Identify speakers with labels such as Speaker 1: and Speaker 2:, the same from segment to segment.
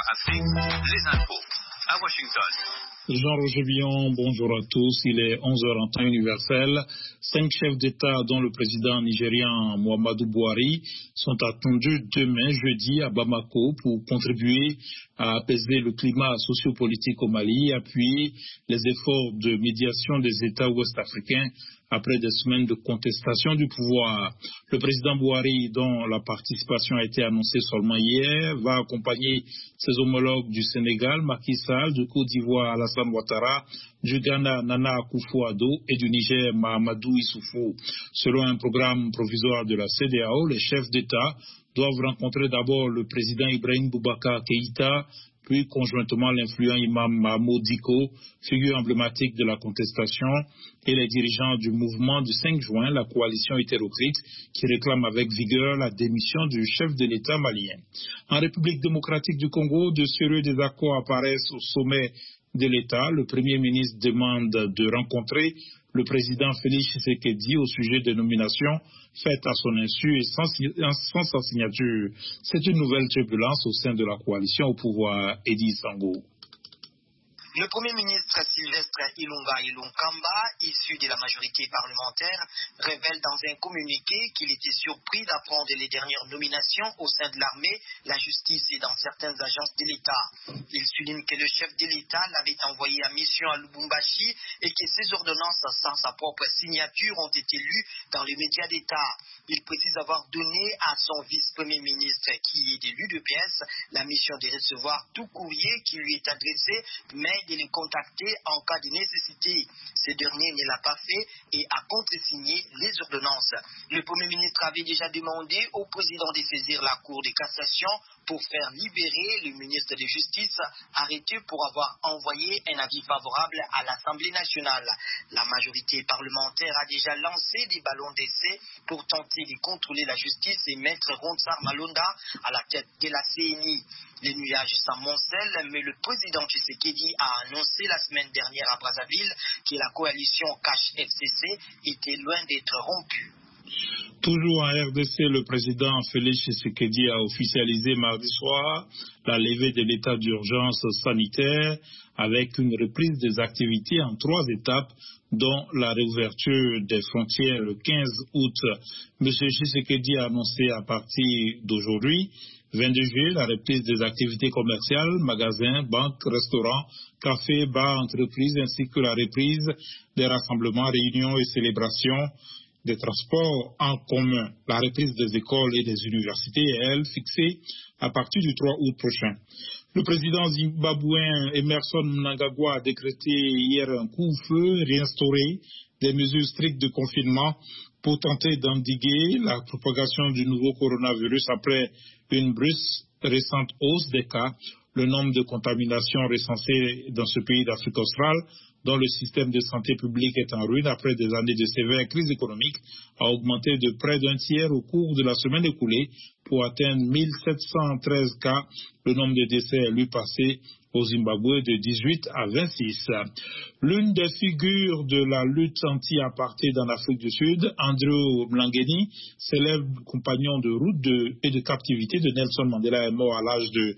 Speaker 1: Afrique, les infos à Washington.
Speaker 2: Jean-Roger Billon, bonjour à tous. Il est 11h en temps universel. 5 chefs d'État, dont le président nigérian Muhammadu Buhari, sont attendus demain, jeudi, à Bamako pour contribuer à apaiser le climat sociopolitique au Mali et appuyer les efforts de médiation des États ouest-africains après des semaines de contestation du pouvoir. Le président Buhari, dont la participation a été annoncée seulement hier, va accompagner ses homologues du Sénégal, Macky Sall, du Côte d'Ivoire, Alassane Ouattara, du Ghana, Nana Akufo-Addo et du Niger, Mahamadou Issoufou. Selon un programme provisoire de la CEDEAO, les chefs d'État doivent rencontrer d'abord le président Ibrahim Boubacar Keïta, puis conjointement l'influent imam Mahmoud Diko, figure emblématique de la contestation, et les dirigeants du mouvement du 5 juin, la coalition hétéroclite, qui réclame avec vigueur la démission du chef de l'État malien. En République démocratique du Congo, de sérieux désaccords apparaissent au sommet de l'État. Le Premier ministre demande de rencontrer le président Félix Tshisekedi au sujet des nominations faites à son insu et sans sa signature. C'est une nouvelle turbulence au sein de la coalition au pouvoir. Edi Sango.
Speaker 3: Le Premier ministre Sylvestre Ilunga Ilunkamba, issu de la majorité parlementaire, révèle dans un communiqué qu'il était surpris d'apprendre les dernières nominations au sein de l'armée, la justice et dans certaines agences de l'État. Il souligne que le chef de l'État l'avait envoyé en mission à Lubumbashi et que ses ordonnances sans sa propre signature ont été lues dans les médias d'État. Il précise avoir donné à son vice-premier ministre, qui est de l'UDPS, la mission de recevoir tout courrier qui lui est adressé, mais de les contacter en cas de nécessité. Ce dernier ne l'a pas fait et a contresigné les ordonnances. Le Premier ministre avait déjà demandé au président de saisir la Cour de cassation pour faire libérer le ministre de Justice arrêté pour avoir envoyé un avis favorable à l'Assemblée nationale. La majorité parlementaire a déjà lancé des ballons d'essai pour tenter de contrôler la justice et mettre Ronsard Malonda à la tête de la CNI. Les nuages s'amoncellent, mais le président Tshisekedi a annoncé la semaine dernière à Brazzaville que la coalition Cash FCC était loin d'être rompue.
Speaker 2: Toujours en RDC, le président Félix Tshisekedi a officialisé mardi soir la levée de l'état d'urgence sanitaire avec une reprise des activités en 3 étapes, dont la réouverture des frontières le 15 août. M. Tshisekedi a annoncé à partir d'aujourd'hui, 22 juillet, la reprise des activités commerciales, magasins, banques, restaurants, cafés, bars, entreprises, ainsi que la reprise des rassemblements, réunions et célébrations, des transports en commun. La reprise des écoles et des universités est, elle, fixée à partir du 3 août prochain. Le président zimbabwéen Emerson Mnangagwa a décrété hier un couvre-feu, réinstauré des mesures strictes de confinement pour tenter d'endiguer la propagation du nouveau coronavirus après une brusque récente hausse des cas. Le nombre de contaminations recensées dans ce pays d'Afrique australe, dont le système de santé publique est en ruine après des années de sévère crise économique, a augmenté de près d'un tiers au cours de la semaine écoulée pour atteindre 1713 cas. Le nombre de décès est lui passé au Zimbabwe de 18 à 26. L'une des figures de la lutte anti-apartheid en Afrique du Sud, Andrew Mlangeni, célèbre compagnon de route et de captivité de Nelson Mandela, est mort à l'âge de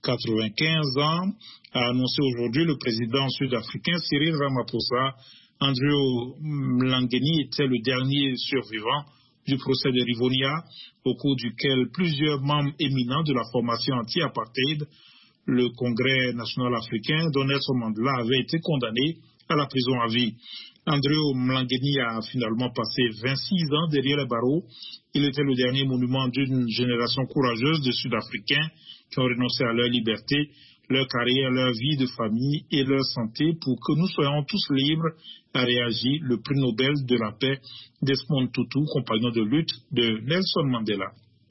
Speaker 2: 95 ans, a annoncé aujourd'hui le président sud-africain Cyril Ramaphosa. Andrew Mlangeni était le dernier survivant du procès de Rivonia, au cours duquel plusieurs membres éminents de la formation anti-apartheid, le Congrès national africain, dont Nelson Mandela, avait été condamné à la prison à vie. Andrew Mlangeni a finalement passé 26 ans derrière les barreaux. Il était le dernier monument d'une génération courageuse de Sud-Africains qui ont renoncé à leur liberté, leur carrière, leur vie de famille et leur santé pour que nous soyons tous libres, a réagi le prix Nobel de la paix Desmond Tutu, compagnon de lutte de Nelson Mandela.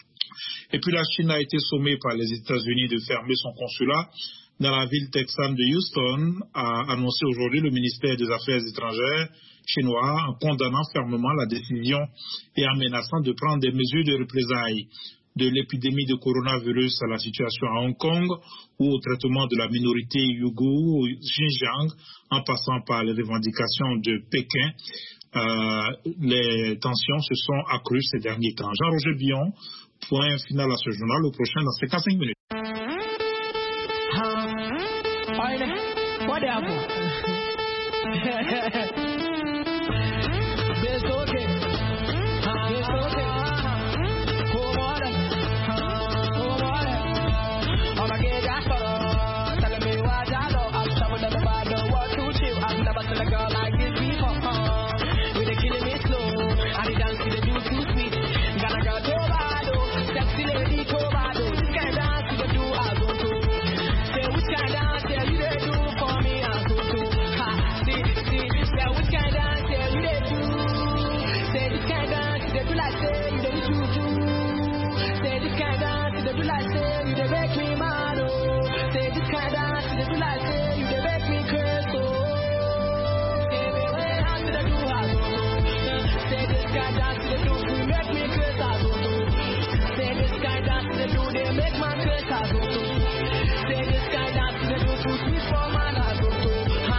Speaker 2: Et puis la Chine a été sommée par les États-Unis de fermer son consulat dans la ville texane de Houston, a annoncé aujourd'hui le ministère des Affaires étrangères chinois, en condamnant fermement la décision et en menaçant de prendre des mesures de représailles. De l'épidémie de coronavirus à la situation à Hong Kong ou au traitement de la minorité ouïghour au Xinjiang, en passant par les revendications de Pékin, les tensions se sont accrues ces derniers temps. Jean-Roger Billon, point final à ce journal, au prochain dans 55 minutes.
Speaker 4: whatever. It's okay. It's okay. Cool water. Cool water. Oh my God, that's telling me what I know. I'm talking about the world to chill. I've never seen a girl like this before. With the killing me slow. And the dance to the do too sweet. Got a girl Tobado. Sexy lady Tobado. This kind of dance to the do I go to. Say which kind of dance you they do for me I go to. Ha, see, say which kind of dance you they do. Say this kind of dance they do like say you they do. Say this kind of dance they do like say you they make me mad oh. Say this kind of dance they do like say you they make me crazy oh. Say me way dance they do I go to. Say this kind of dance they do we make me crazy I go to. Say this kind of dance they do they make my crazy I go to. Say this kind of dance they do too sweet for man I go to.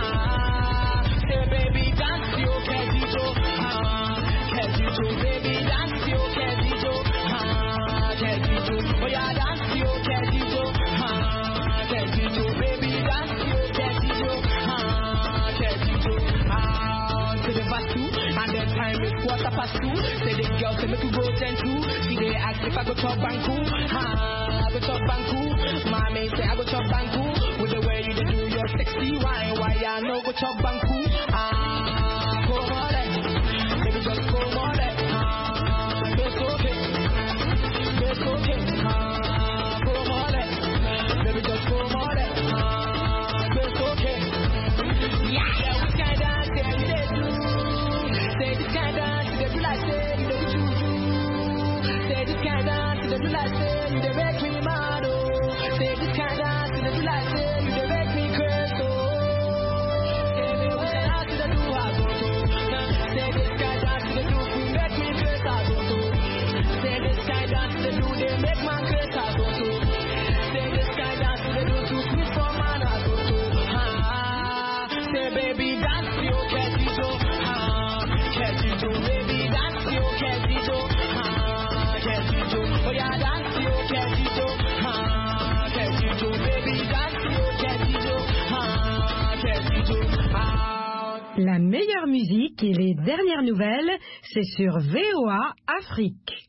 Speaker 4: Say baby dance you Kedito. Kedito baby dance you Kedito. Kedito oh yeah dance you Kedito. Kedito baby dance you Kedito. Kedito to the bathroom and the time is 2:15. Say the girl say make you go 10 to. See they ask if I go chop banku. I go chop banku. Mommy say I go chop banku. With the way you do your sexy wine, why I no go chop banku? Go on it, baby just go on it. It's okay, it's okay. Go on it, baby just go on it. It's okay. Yeah, which kind of dance you they do? Say this kind of dance they do like say you they do. Say this kind of dance they do like say you they make me mad oh. Say this kind of dance they do like say you they make me crazy oh. Say me what dance they do I go to. Say this kind of dance they do we make me crazy I go to. Say this kind of dance they do they make my crazy I go to. Say this kind of dance they do too sweet for man I go to. Say baby dance you Kedito. Kedito baby dance you Kedito. Kedito oh yeah dance you Kedito. Kedito baby dance you Kedito. Kedito
Speaker 5: La meilleure musique et les dernières nouvelles, c'est sur VOA Afrique.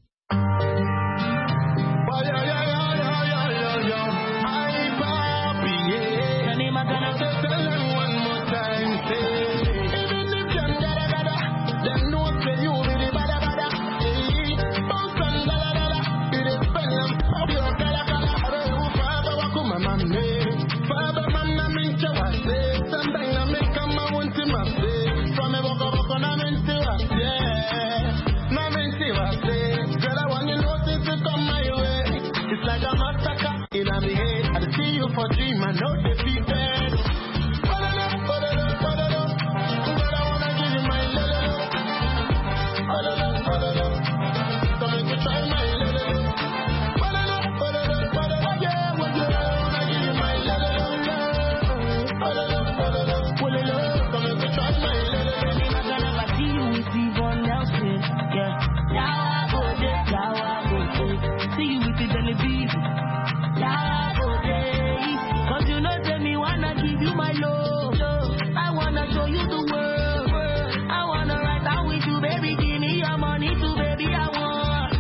Speaker 6: In my head, I see you for dream, I know defeated. But I wanna give you my love. So make you try my love. But yeah, what you wanna give you my love. So make you try my love.
Speaker 4: Baby, I can never see you with Yvonne Nelson. Yeah, now I go there, see you with the Jelly Bees. Cause you know tell me wanna give you my love. I wanna show you the world. I wanna ride out with you, baby. Give me your money too, baby. I want.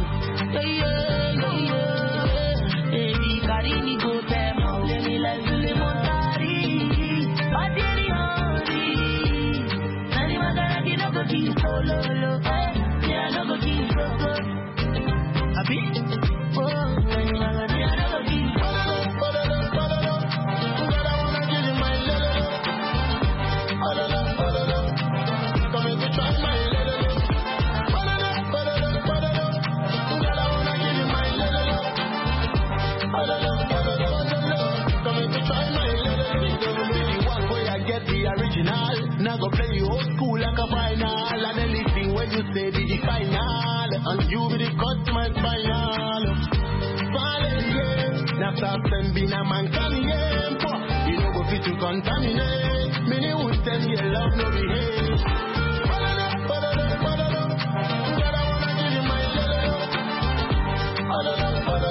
Speaker 4: Baby, carry me go them. Let me let you live on carry. But any honey. Nani magana no go keep solo. Yeah, no go keep solo. Abi?
Speaker 6: Now go play you old school like a final. And anything when you say be the final. And you be the customer final. Now stop them being a man can you know go fit to contaminate. Many would tell you love no behave.